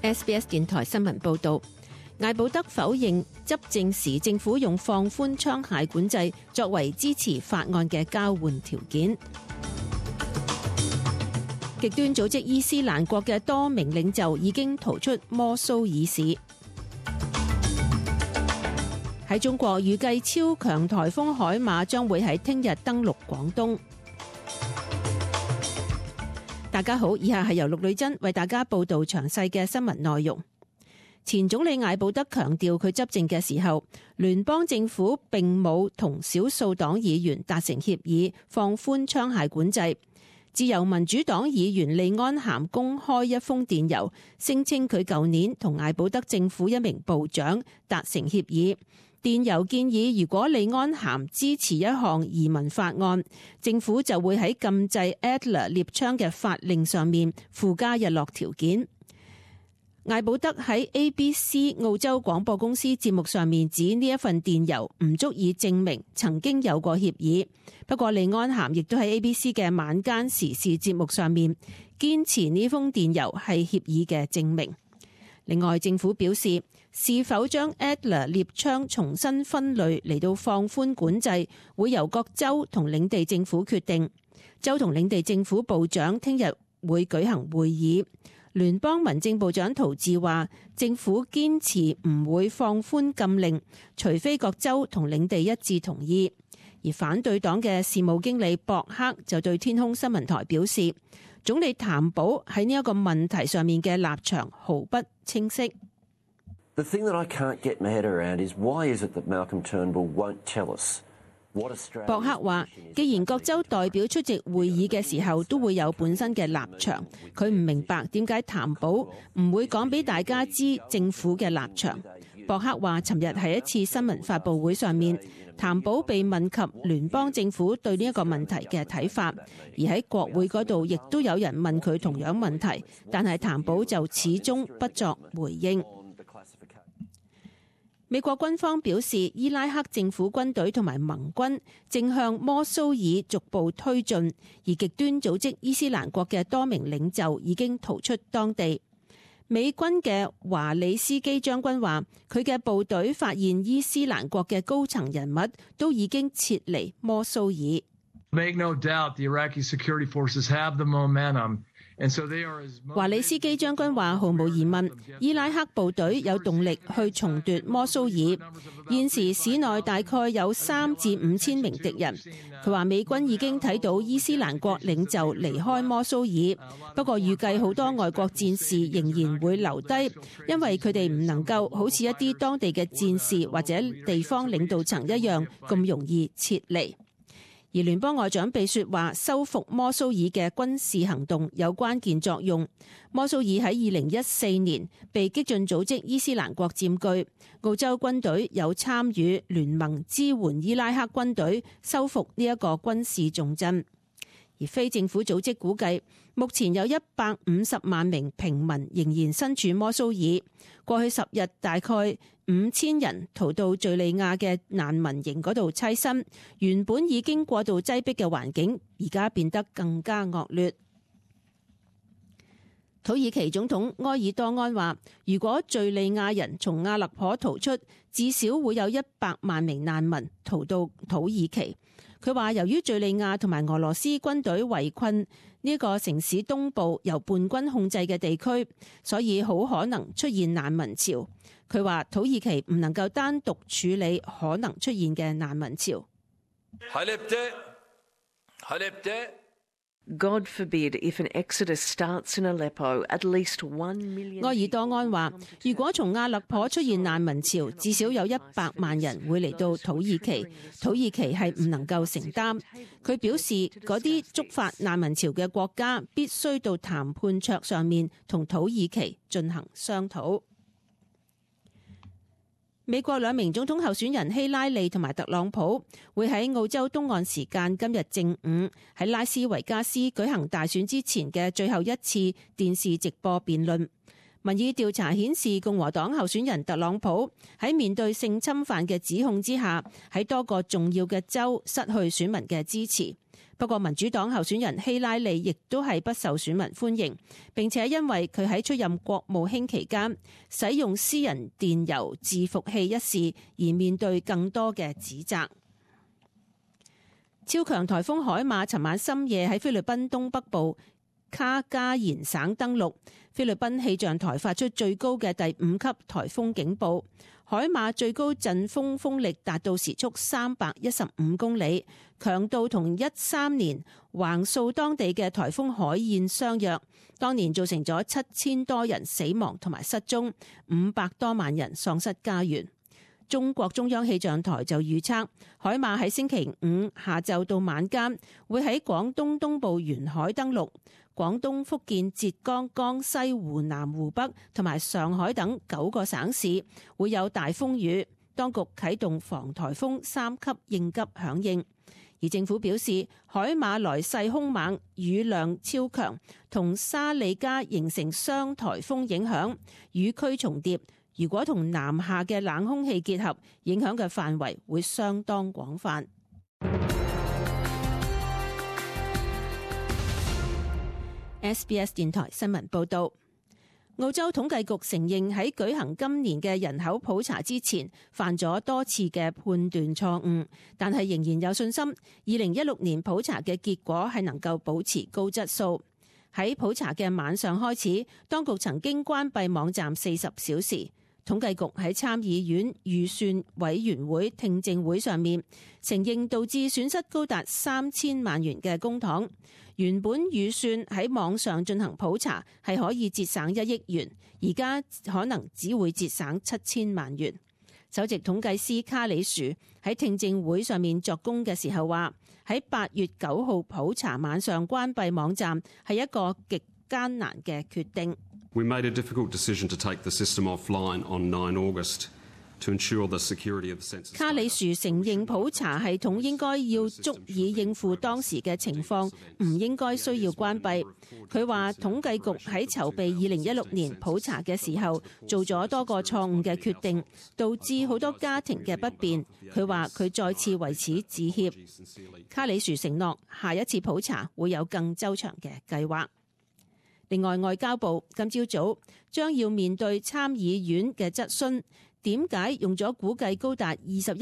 SBS 電台新聞報導，艾保德否認執政時政府用放寬槍械管制作為支持法案嘅交換條件。極端組織伊斯蘭國嘅多名領袖已經逃出摩蘇爾市。喺中國，預計超強颱風海馬將會喺聽日登陸廣東。大家好，以下係由陸女珍為大家報道詳細嘅新聞內容。前總理艾保德強調，佢執政嘅時候，聯邦政府並冇同少數黨議員達成協議放寬槍械管制。自由民主黨議員利安咸公開一封電郵，聲稱佢舊年同艾保德政府一名部長達成協議。電郵建議，如果利安咸支持一項移民法案，政府就會喺禁制 Adler 獵槍嘅法令上面附加日落條件。艾保德喺 ABC 澳洲廣播公司節目上面指，呢一份電郵唔足以證明曾經有過協議。不過利安咸亦都喺 ABC 嘅晚間時事節目上面堅持呢封電郵係協議嘅證明。另外，政府表示，是否將 Adler 獵槍重新分類嚟到放寬管制，會由各州同領地政府決定。州同領地政府部長聽日會舉行會議。聯邦民政部長陶治話，政府堅持唔會放寬禁令，除非各州同領地一致同意。而反對黨嘅事務經理博克就對天空新聞台表示，總理譚寶喺呢一個問題上面嘅立場毫不清晰。 The thing that I can't get my head around is why is it that Malcolm Turnbull won't tell us what Australia。博克話，既然各州代表出席會議嘅時候都會有本身嘅立場，佢唔明白點解譚寶唔會講俾大家知政府嘅立場。博克話，尋日喺一次新聞發佈會上面，譚寶被問及聯邦政府對呢一個問題嘅睇法，而喺國會嗰度亦都有人問佢同樣問題，但係譚寶就始終不作回應。美國軍方表示，伊拉克政府軍隊同埋盟軍正向摩蘇爾逐步推進，而極端組織伊斯蘭國嘅多名領袖已經逃出當地。美軍嘅華里斯基將軍話，佢嘅部隊發現伊斯蘭國嘅高層人物都已經撤離摩蘇爾。 Make no doubt, the Iraqi security forces have the momentum. 華里斯基將軍話，毫無疑問，伊拉克部隊有動力去重奪摩蘇爾。現時市內大概有3至5千名敵人。佢話美軍已經睇到伊斯蘭國領袖離開摩蘇爾，不過預計好多外國戰士仍然會留低，因為佢哋唔能夠好似一啲當地嘅戰士或者地方領導層一樣咁容易撤離。而聯邦外長秘書話，收復摩蘇爾嘅軍事行動有關鍵作用。摩蘇爾喺2014年被激進組織伊斯蘭國佔據，澳洲軍隊有參與聯盟支援伊拉克軍隊收復呢一個軍事重鎮。而非政府組織估計，目前有150萬名平民仍然身處摩蘇爾。過去10日，大概5000人逃到敘利亞嘅難民營嗰度棲身。原本已經過度擠迫嘅環境，而家變得更加惡劣。土耳其總統埃爾多安話，如果敘利亞人從阿勒頗逃出，至少會有100萬名難民逃到土耳其。佢話，由於敘利亞同埋俄羅斯軍隊圍困呢個城市東部由叛軍控制嘅地區，所以好可能出現難民潮。佢話土耳其唔能夠單獨處理可能出現嘅難民潮。 God forbid if an exodus starts in Aleppo, at least 1 million。 埃爾多安話，如果從阿勒頗出現難民潮，至少有100萬人會嚟到土耳其。土耳其係唔能夠承擔。佢表示，嗰啲觸發難民潮嘅國家必須到談判桌上面同土耳其進行商討。美國2名總統候選人希拉里同埋特朗普會喺澳洲東岸時間今日正午喺拉斯維加斯舉行大選之前嘅最後一次電視直播辯論。民意調查顯示，共和黨候選人特朗普喺面對性侵犯嘅指控之下，喺多個重要嘅州失去選民嘅支持。 不過民主黨候選人希拉里亦都係不受選民歡迎，並且因為佢喺出任國務卿期間使用私人電郵伺服器一事而面對更多嘅指責。超強颱風海馬尋晚深夜喺菲律賓東北部卡加延省登陸，菲律賓氣象台發出最高嘅第5級颱風警報。海馬最高陣風風力達到時速315公里，強度同13年橫掃當地嘅颱風海燕相若。當年造成咗7000多人死亡同埋失蹤，500多萬人喪失家園。中國中央氣象台就預測，海馬喺星期五下晝到晚間會喺廣東東部沿海登陸，廣東、福建、浙江、江西、湖南、湖北同埋上海等9個省市會有大風雨，當局啟動防颱風3級應急響應。而政府表示，海馬來勢兇猛，雨量超強，同沙利加形成雙颱風影響，雨區重疊。如果同南下嘅冷空氣結合，影響嘅範圍會相當廣泛。SBS 電台新聞報導，澳洲統計局承認喺舉行今年嘅人口普查之前犯咗多次嘅判斷錯誤，但係仍然有信心2016年普查嘅結果係能夠保持高質素。喺普查嘅晚上開始，當局曾經關閉網站40小時。統計局喺參議院預算委員會聽證會上面承認導致損失高達3000萬元嘅公帑。原本預算喺網上進行普查係可以節省1億元，而家可能只會節省7000萬元。首席統計師卡里殊喺聽證會上面作供嘅時候話，喺8月9號普查晚上關閉網站係一個極艱難嘅決定。 We made a difficult decision to take the system offline on 9 August to ensure the security of the census. 卡里殊承認普查系統應該要足以應付當時嘅情況，唔應該需要關閉。佢話統計局喺籌備2016年普查嘅時候做咗多個錯誤嘅決定，導致好多家庭嘅不便。佢話佢再次為此致歉。卡里殊承諾下一次普查會有更周詳嘅計劃。另外，外交部今朝早將要面對參議院嘅質詢，點解用咗估計高達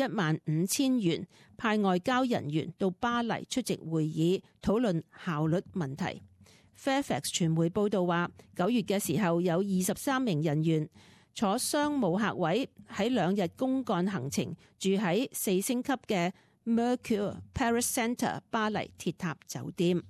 215000元派外交人員到巴黎出席會議，討論效率問題。Fairfax 傳媒報道話，9月嘅時候有23名人員坐商務客位喺2日公幹行程，住喺4星級嘅 Mercure Paris Centre 巴黎鐵塔酒店。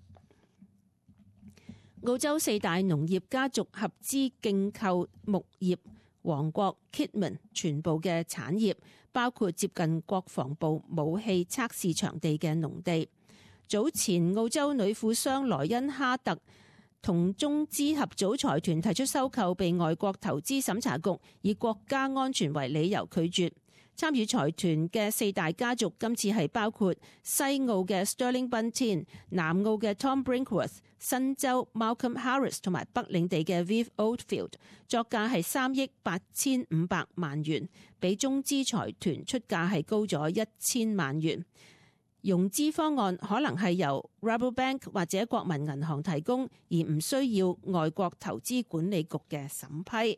澳洲4大農業家族合資競購牧業王國 Kidman 全部嘅產業，包括接近國防部武器測試場地嘅農地。早前澳洲女富商萊恩哈特同中資合組財團提出收購，被外國投資審查局以國家安全為理由拒絕。參與財團嘅4大家族今次係包括西澳嘅 Sterling Buntin、南澳嘅 Tom Brinkworth、新州 Malcolm Harris 同埋北領地嘅 Viv Oldfield， 作價係3億8500萬元，比中資財團出價係高咗1000萬元。融資方案可能係由 Rabobank 或者國民銀行提供，而唔需要外國投資管理局嘅審批。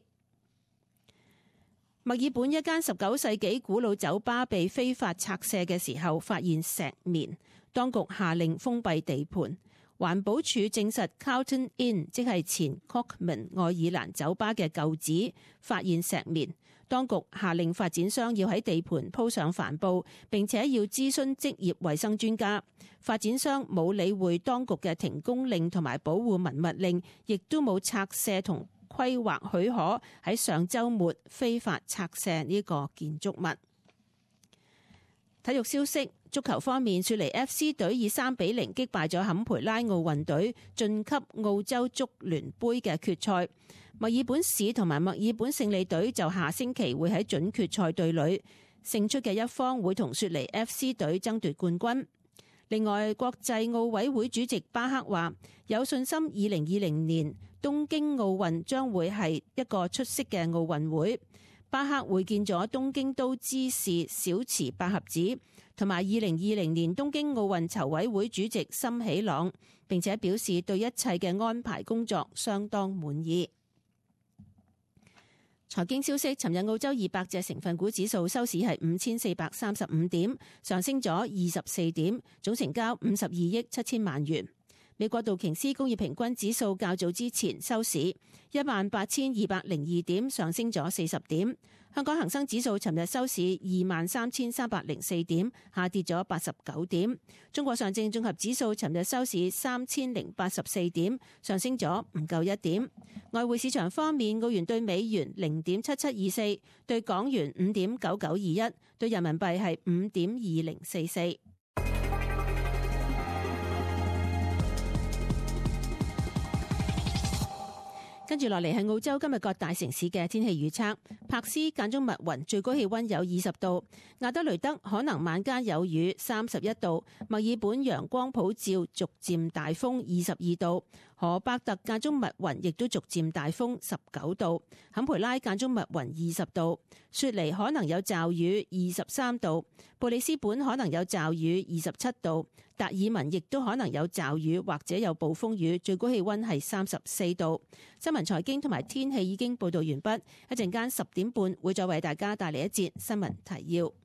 墨爾本一間19世紀古老酒吧被非法拆卸嘅時候，發現石棉，當局下令封閉地盤。環保署證實 Carlton Inn 即係前 Cockman 愛爾蘭酒吧嘅舊址發現石棉，當局下令發展商要喺地盤鋪上帆布，並且要諮詢職業衛生專家。發展商冇理會當局嘅停工令同埋保護文物令，亦都冇拆卸同規劃許可，喺上週末非法拆卸呢個建築物。體育消息，足球方面，雪梨 FC 隊以3-0擊敗咗坎培拉奧運隊，晉級澳洲足聯盃嘅決賽。墨爾本市同埋墨爾本勝利隊就下星期會喺準決賽對壘，勝出嘅一方會同雪梨 FC 隊爭奪冠軍。另外，國際奧委會主席巴克話有信心2020年東京奧運將會係一個出色嘅奧運會。 巴克會見咗東京都知事小池百合子同埋2020年東京奧運籌委會主席森喜朗，並且表示對一切嘅安排工作相當滿意。財經消息，尋日澳洲200隻成分股指數收市係5435點，上升咗24點，總成交52億7000萬元。美國道瓊斯工業平均指數較早之前收市18202點，上升咗40點。香港恒生指數尋日收市23304點，下跌咗89點。中國上證綜合指數尋日收市3084點，上升咗唔夠1點。外匯市場方面，澳元對美元0.7724，對港元5.9921，對人民幣係5.2044。跟住落嚟係澳洲今日各大城市嘅天氣預測。柏斯間中密雲，最高氣溫有20度；亞德雷德可能晚間有雨，31度；墨爾本陽光普照，逐漸大風，22度；荷伯特間中密雲，亦都逐漸大風，19度；坎培拉間中密雲，20度；雪梨可能有驟雨，23度；布里斯本可能有驟雨，27度；達爾文亦都可能有驟雨或者有暴風雨，最高氣溫係34度。新聞財經同埋天氣已經報道完畢，一陣間10點半會再為大家帶嚟一節新聞提要。